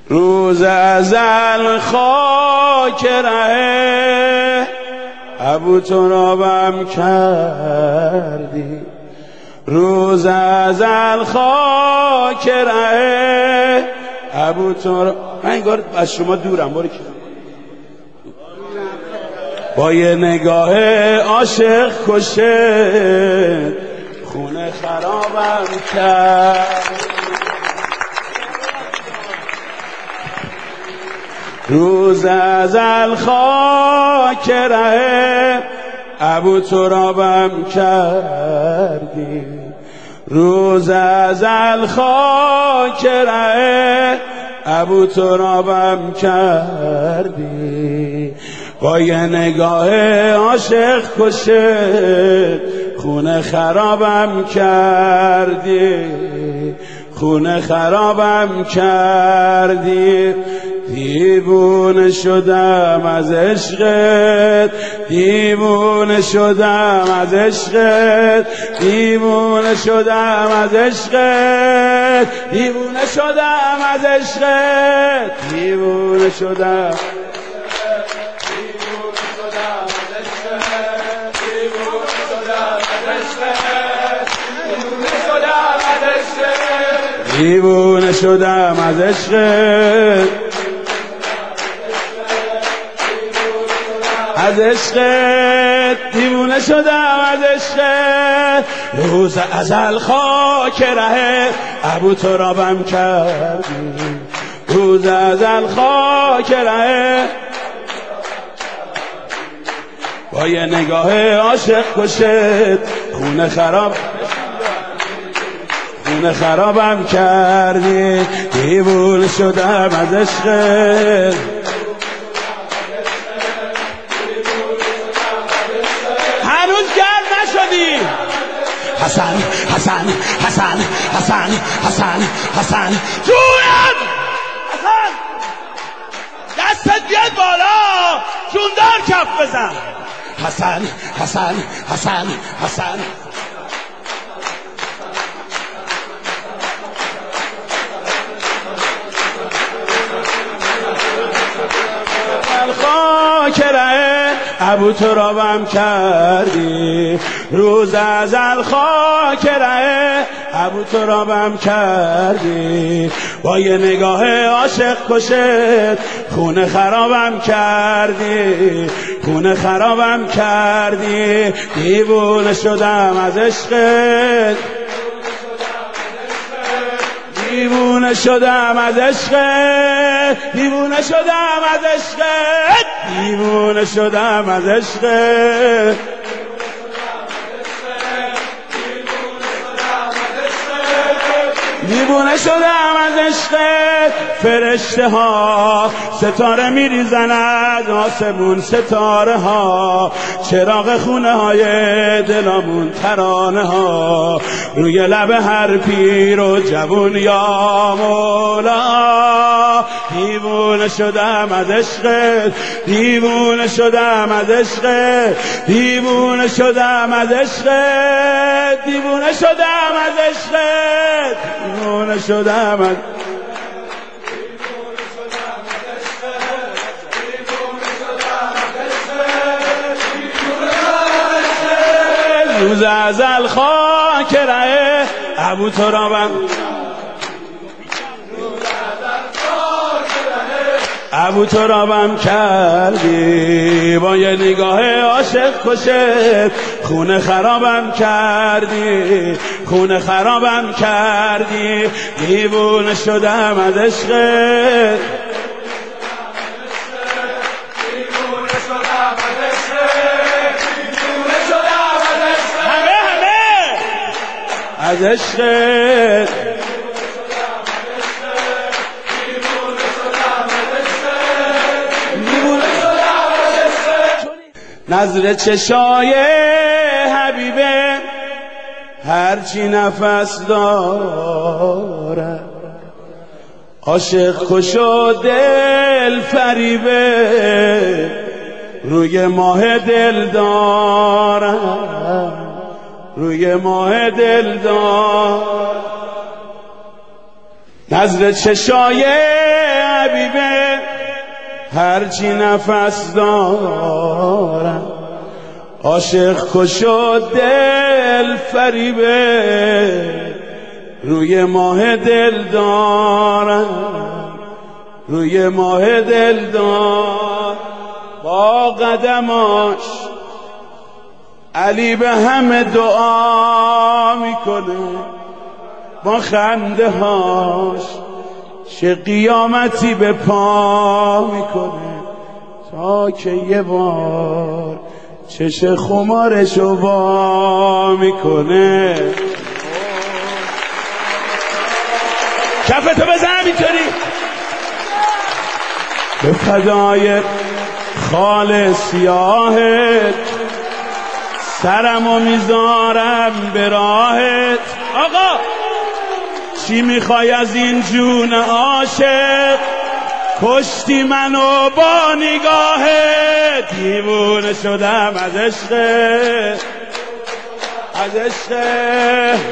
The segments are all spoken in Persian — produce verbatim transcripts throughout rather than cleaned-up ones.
روز ازل خاک ره ابوترابم کردی، روز ازل خاک ره ابوتراب. من انگار از شما دورم، باری که با یه نگاه عاشق کشت خونه خرابم کرد. روز ازل خاک ره ابوترابم کردی، روز ازل خاک ره ابوترابم کردی. با یه نگاه عاشق کشت خونه خرابم کردی، خونه خرابم کردی. دیوونه شدم از عشقت، دیوونه شدم از عشقت، دیوونه شدم از عشقت، دیوونه شدم از عشقت، دیوونه شدم دیوونه شدم از عشقت، از عشقت دیوونه شدم از عشقت. روز ازل خاک ره ابوترابم کردی، روز ازل خاک ره با یه نگاه عاشق کشت خونه خراب خونه خرابم کردی. دیوونه شدم از عشقت، هنوز گرد نشدی. حسن حسن حسن حسن حسن حسن جونم حسن، دستت بیاد بالا، جوندار کف بزن. حسن حسن حسن حسن خاک ره ابوترابم کردی، روز ازل خاک ره ابوترابم کردی. با یه نگاه عاشق کشت خونه خرابم کردی، خونه خرابم کردی. دیوونه شدم از عشقت، دیوونه شدم از عشقت، دیوونه شدم از عشقت، دیوونه شدم از عشقت. دیوونه شدم از عشقت. فرشته ها ستاره میریزن از آسمون، ستاره ها چراغ خونه های دلامون، ترانه ها روی لب هر پیر و جوون یا مولا. دیوونه شدم از عشقت، دیوونه شدم از عشقت، دیوونه شدم از عشقت، دیوونه شدم از عشقت، دیوونه شدم از روز ازل خاک ره ابوترابم ابوترابم کردی. با یه نگاه عاشق کشت خونه خرابم کردی، خونه خرابم کردی. دیوونه شدم از عشقت، از عشقت. نظر چشای حبیبه هرچی نفس داره، عاشق کش و دل فریبه روی ماه دل دارم، روی ماه دل دار. نظر چشای هرچی نفس دارم، عاشق کشو دل فریبه، روی ماه دل دارم، روی ماه دل دار. با قدماش علی به همه دعا میکنه، با خنده هاش چه قیامتی به پا میکنه، تا که یه بار چش خمارشو وا میکنه. کفتو بزن اینطوری. به فدای خال سیاهت سرمو میذارم به راهت. آقا چی میخوای از این جون عاشق؟ کشتی منو با نگاهت، دیوونه شدم از عشقت، از عشقت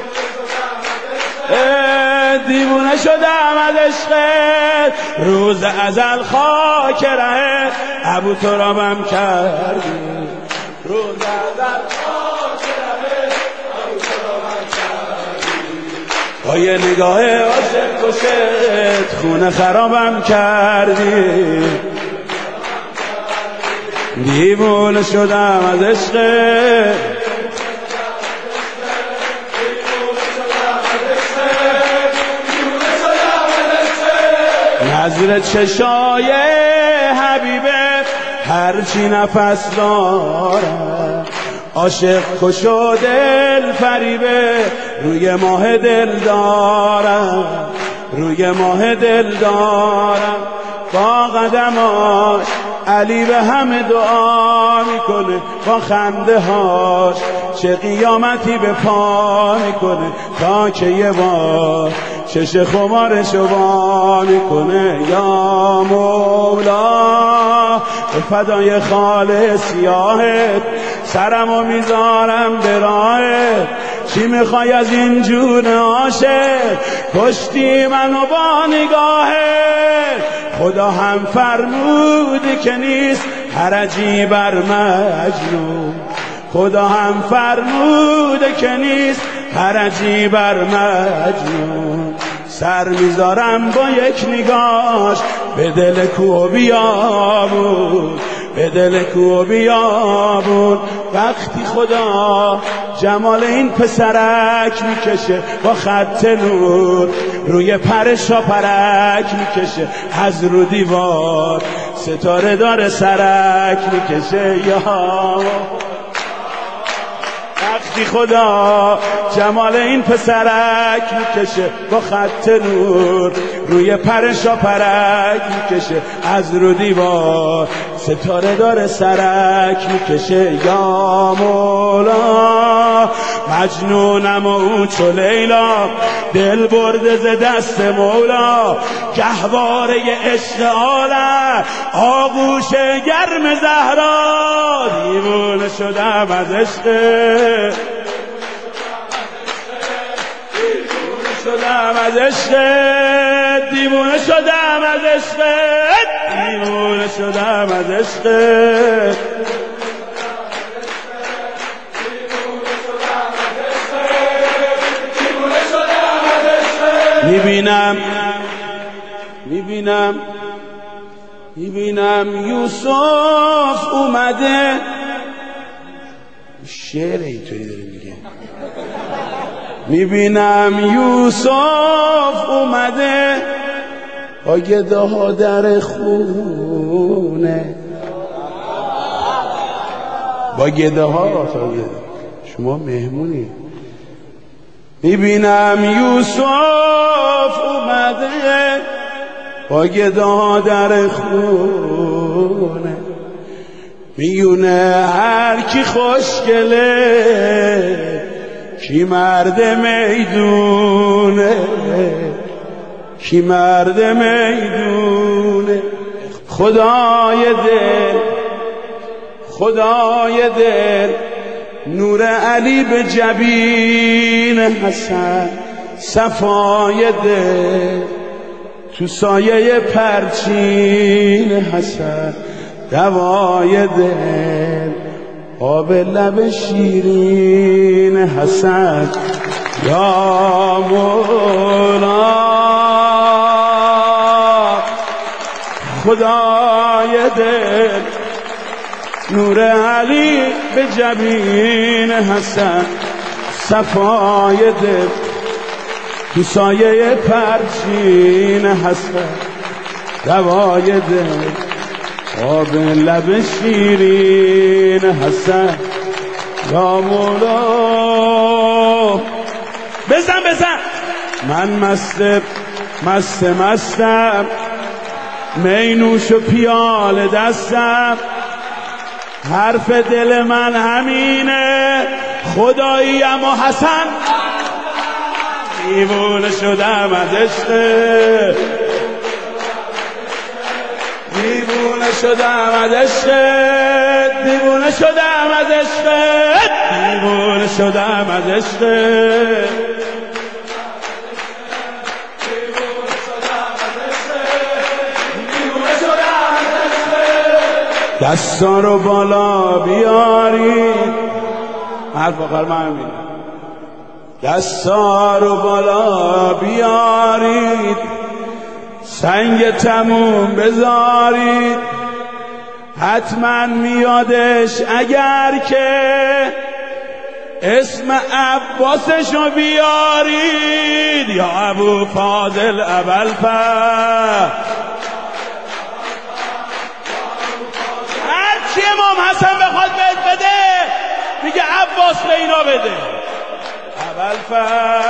دیوونه شدم از عشقت. روز ازل خاک ره ابو ترابم کردی، روز ازل خاک ره ابو ترابم کردی، با یه نگاه عاشق کشت خونه خرابم کردی، دیوونه شدم از عشقت. نظر چشای حبیبه هرچی نفس دارم، عاشق کشو دل فریبه، روی ماه دل دارم، روی ماه دل دارم. با قدماش علی به همه دعا میکنه، با خنده هاش چه قیامتی به پا میکنه، تا که یه بار چش خمارشو وا میکنه. یا مولا به فدای خال سیاهت سرمو میذارم به راهت، چی میخوای از این جون عاشق؟ کشتی منو با نگاهت. خدا هم فرموده که نیست حرجی بر مجنون، خدا هم فرموده که نیست حرجی بر مجنون. سر میذارم با یک نگاش به دل کوه بیابون، به دل کوه بیابون. وقتی خدا جمال این پسرک میکشه با خط نور، روی پرشا پرک میکشه، از رو دیوار ستاره داره سرک میکشه. یا وقتی خدا جمال این پسرک میکشه با خط نور، روی پرشا پرک میکشه، از رو دیوار ستاره داره سرک میکشه. یا مولا مجنونم و اون چو لیلا، دل برده ز دست مولا، گهواره عشق عالم، آغوش گرم زهرا، دیوونه شدم از عشق، شدم از عشقت، دیوونه شدم از عشقت، دیوونه شدم از عشقت. میبینم میبینم میبینم یوسف اومده. شعر اینطوری داره میگه. میبینم یوسف اومده با گده ها در خونه، با گده ها. شما مهمونی. میبینم یوسف اومده با گده ها در خونه، میونه هر کی خوشگله کی مرد میدونه، کی مرد میدونه. خدای دل خدای دل نور علی به جبین حسن، صفای دل تو سایه پرچین حسن دوای دل آب لب شیرین حسن یا مولا خدای دل نور علی به جبین حسن صفای دل تو سایه پرچین حسن دوای دل آب لب شیرین حسن یا مولا بزن بزن من مست مست مستم می نوش و پیاله دستم حرف دل من همینه خداییم و حسن دیوونه شدم از عشق دیوونه شدم از عشق دیوونه شدم از عشق دیوونه شدم از عشق دستا رو بالا بیارید حرف آخر من میدم دستا رو بالا بیارید سنگ تموم بذارید حتما میادش اگر که اسم عباسشو بیارید یا ابو فاضل ابوالفضل هرچی امام حسن بخواد بهت بده میگه عباس به اینا بده ابوالفضل